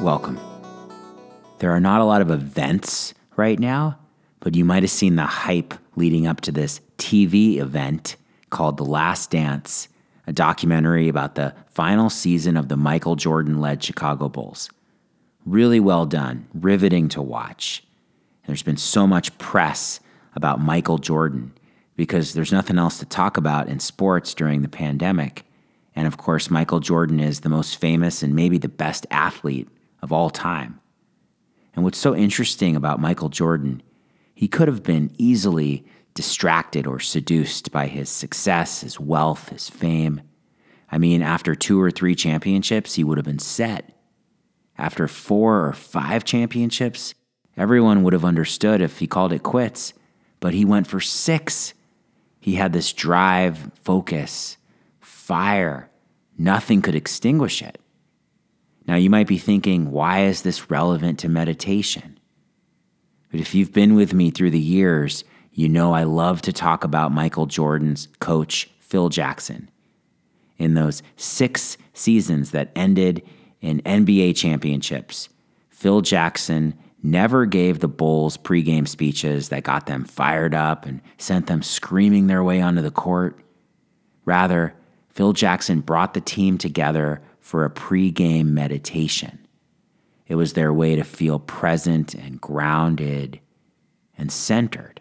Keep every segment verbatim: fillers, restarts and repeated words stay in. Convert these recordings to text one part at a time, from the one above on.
welcome. There are not a lot of events right now, but you might have seen the hype leading up to this T V event called The Last Dance, a documentary about the final season of the Michael Jordan-led Chicago Bulls. Really well done, riveting to watch. There's been so much press about Michael Jordan because there's nothing else to talk about in sports during the pandemic. And of course, Michael Jordan is the most famous and maybe the best athlete of all time. And what's so interesting about Michael Jordan, he could have been easily distracted or seduced by his success, his wealth, his fame. I mean, after two or three championships, he would have been set. After four or five championships, everyone would have understood if he called it quits. But he went for six. He had this drive, focus, fire. Nothing could extinguish it. Now, you might be thinking, why is this relevant to meditation? But if you've been with me through the years, you know I love to talk about Michael Jordan's coach, Phil Jackson. In those six seasons that ended in N B A championships, Phil Jackson never gave the Bulls pregame speeches that got them fired up and sent them screaming their way onto the court. Rather, Phil Jackson brought the team together for a pregame meditation. It was their way to feel present and grounded and centered.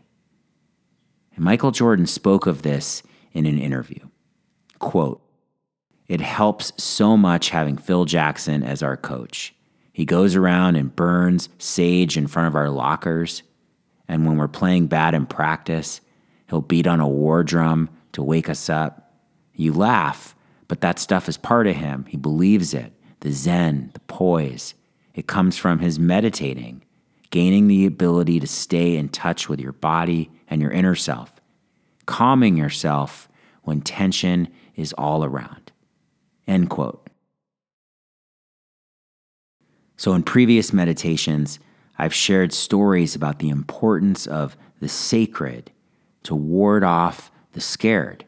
And Michael Jordan spoke of this in an interview. Quote, "It helps so much having Phil Jackson as our coach. He goes around and burns sage in front of our lockers. And when we're playing bad in practice, he'll beat on a war drum to wake us up. You laugh, but that stuff is part of him. He believes it. The zen, the poise. It comes from his meditating, gaining the ability to stay in touch with your body and your inner self, calming yourself when tension is all around." End quote. So in previous meditations, I've shared stories about the importance of the sacred to ward off the scared.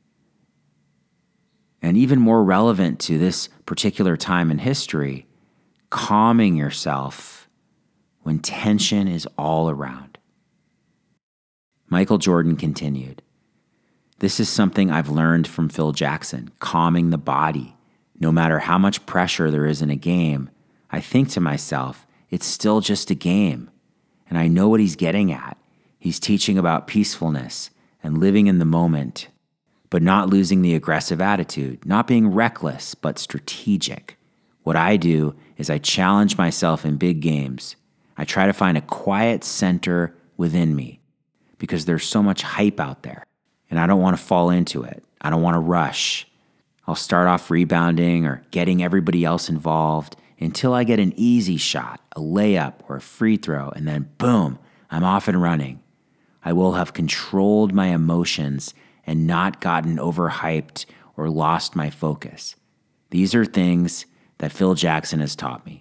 And even more relevant to this particular time in history, calming yourself when tension is all around. Michael Jordan continued, "This is something I've learned from Phil Jackson, calming the body. No matter how much pressure there is in a game, I think to myself, it's still just a game. And I know what he's getting at. He's teaching about peacefulness and living in the moment, but not losing the aggressive attitude, not being reckless, but strategic. What I do is I challenge myself in big games. I try to find a quiet center within me because there's so much hype out there, and I don't want to fall into it. I don't want to rush. I'll start off rebounding or getting everybody else involved until I get an easy shot, a layup or a free throw, and then boom, I'm off and running. I will have controlled my emotions and not gotten overhyped or lost my focus. These are things that Phil Jackson has taught me."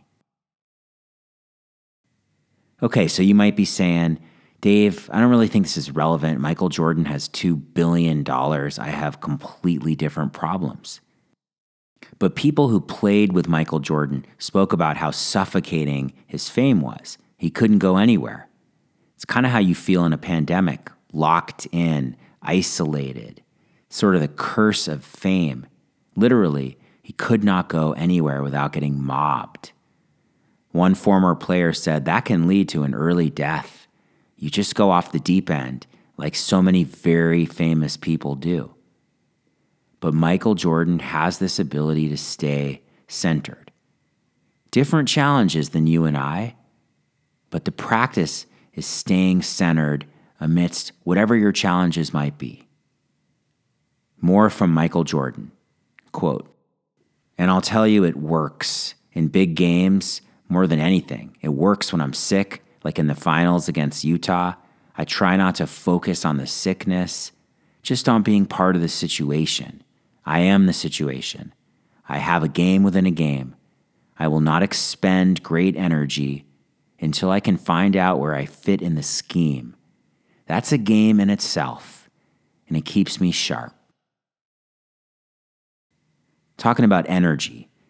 Okay, so you might be saying, "Dave, I don't really think this is relevant. Michael Jordan has two billion dollars. I have completely different problems." But people who played with Michael Jordan spoke about how suffocating his fame was. He couldn't go anywhere. It's kind of how you feel in a pandemic, locked in, isolated, sort of the curse of fame. Literally, he could not go anywhere without getting mobbed. One former player said that can lead to an early death. You just go off the deep end, like so many very famous people do. But Michael Jordan has this ability to stay centered. Different challenges than you and I, but the practice is staying centered amidst whatever your challenges might be. More from Michael Jordan. Quote, "And I'll tell you, it works in big games more than anything. It works when I'm sick, like in the finals against Utah. I try not to focus on the sickness, just on being part of the situation. I am the situation. I have a game within a game. I will not expend great energy until I can find out where I fit in the scheme. That's a game in itself, and it keeps me sharp." Talking about energy,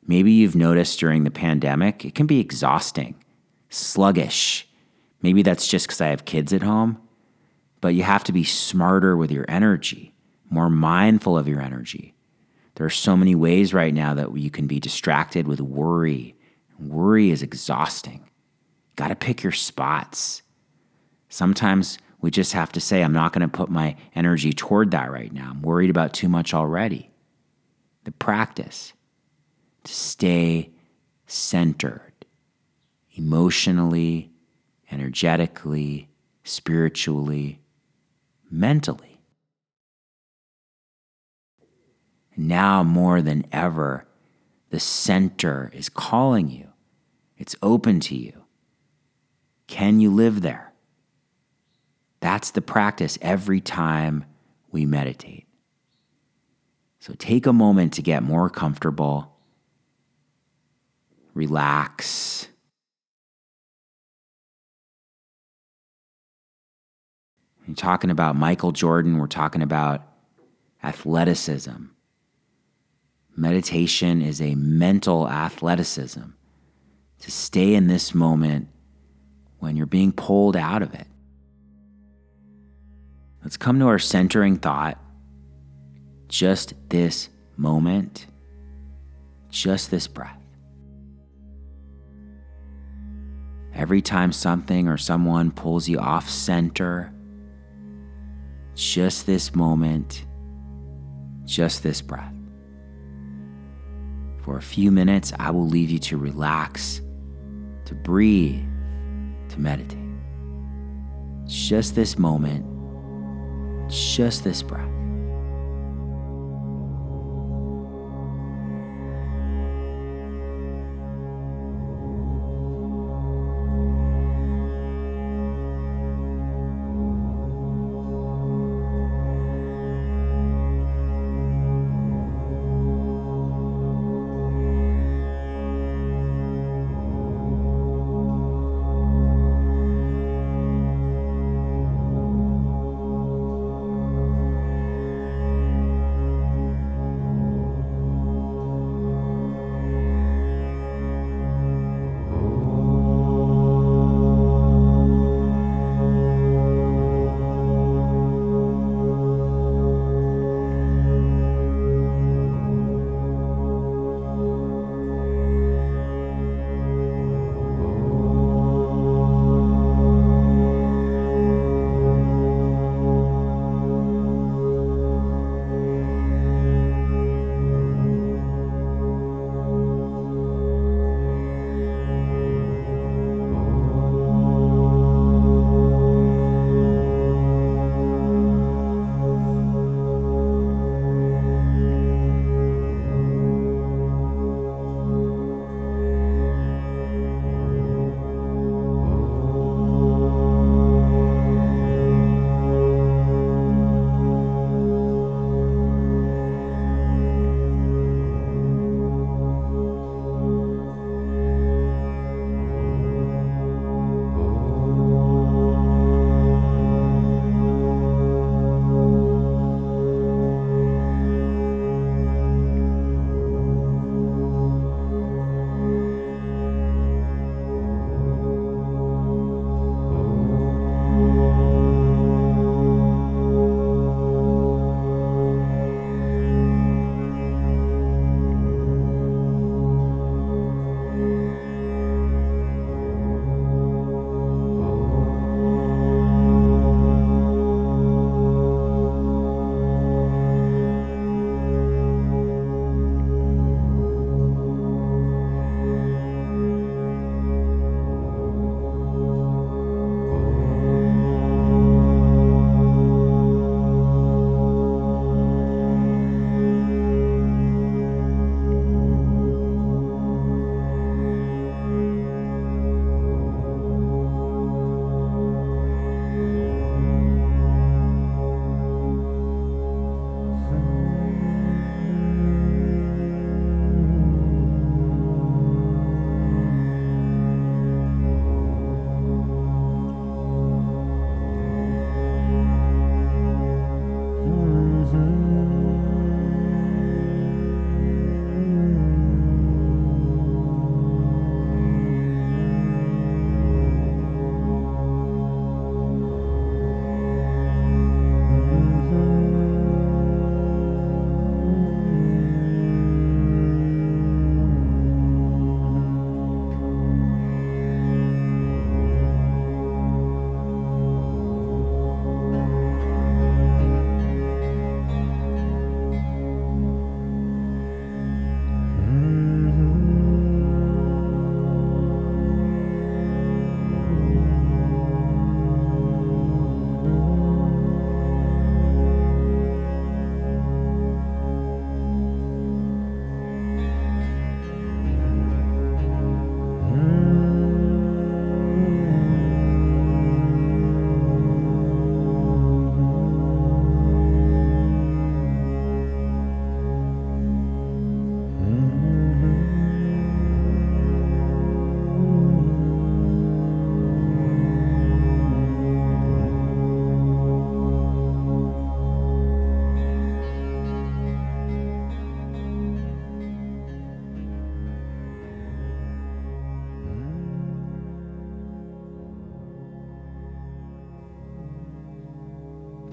Maybe you've noticed during the pandemic, it can be exhausting, sluggish. Maybe that's just because I have kids at home, but you have to be smarter with your energy, more mindful of your energy. There are so many ways right now that you can be distracted with worry. Worry is exhausting. You got to pick your spots. Sometimes we just have to say, I'm not going to put my energy toward that right now. I'm worried about too much already. The practice to stay centered emotionally, energetically, spiritually, mentally. Now more than ever, the center is calling you. It's open to you. Can you live there? That's the practice every time we meditate. So take a moment to get more comfortable. Relax. We're talking about Michael Jordan. We're talking about athleticism. Meditation is a mental athleticism to stay in this moment when you're being pulled out of it. Let's come to our centering thought. Just this moment, just this breath. Every time something or someone pulls you off center, just this moment, just this breath. For a few minutes, I will leave you to relax, to breathe, to meditate. Just this moment, just this breath.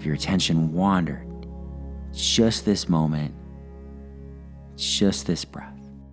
if your attention wandered, just this moment, just this breath.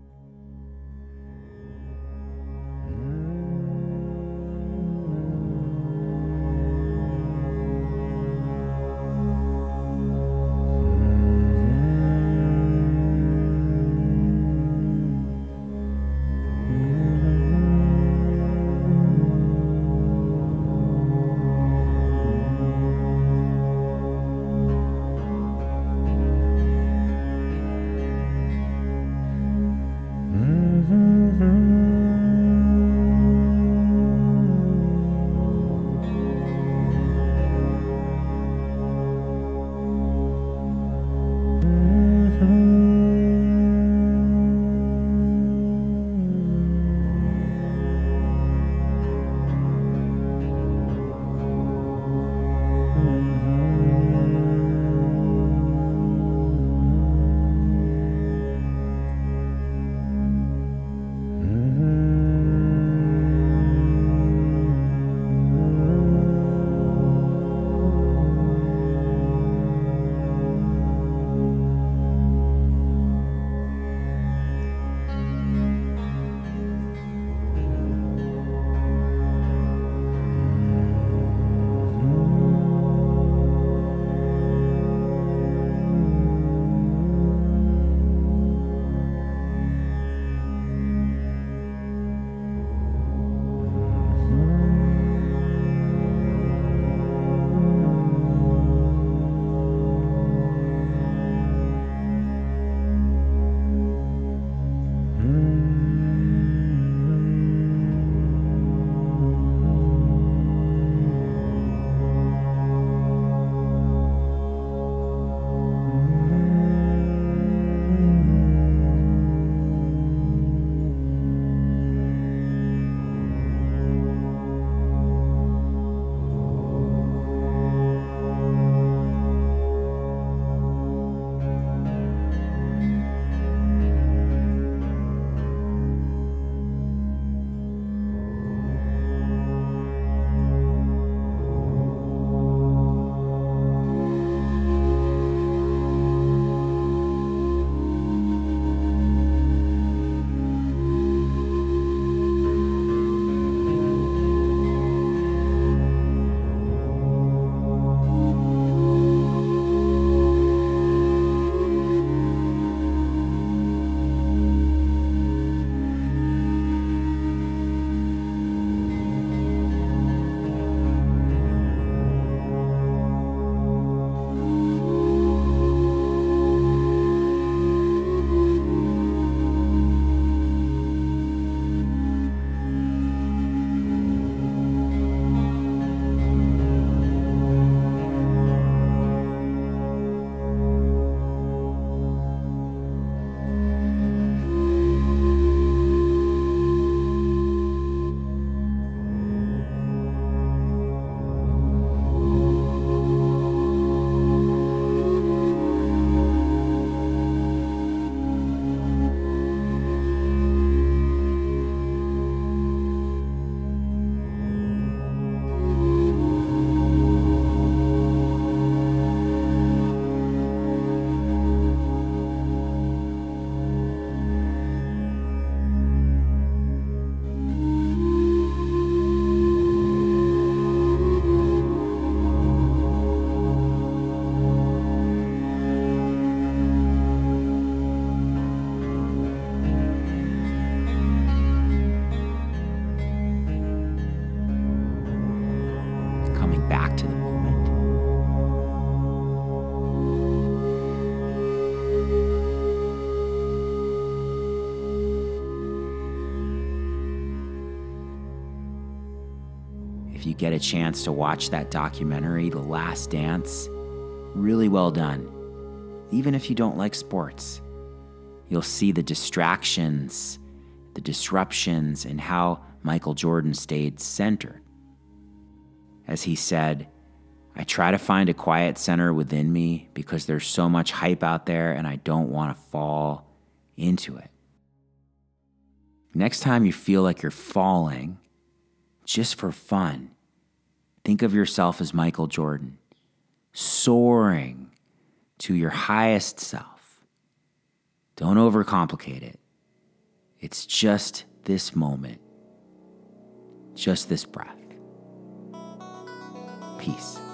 If you get a chance to watch that documentary, The Last Dance, really well done. Even if you don't like sports, you'll see the distractions, the disruptions, and how Michael Jordan stayed centered. As he said, I try to find a quiet center within me because there's so much hype out there and I don't want to fall into it. Next time you feel like you're falling, just for fun, think of yourself as Michael Jordan. soaring to your highest self. Don't overcomplicate it. It's just this moment, just this breath. Peace.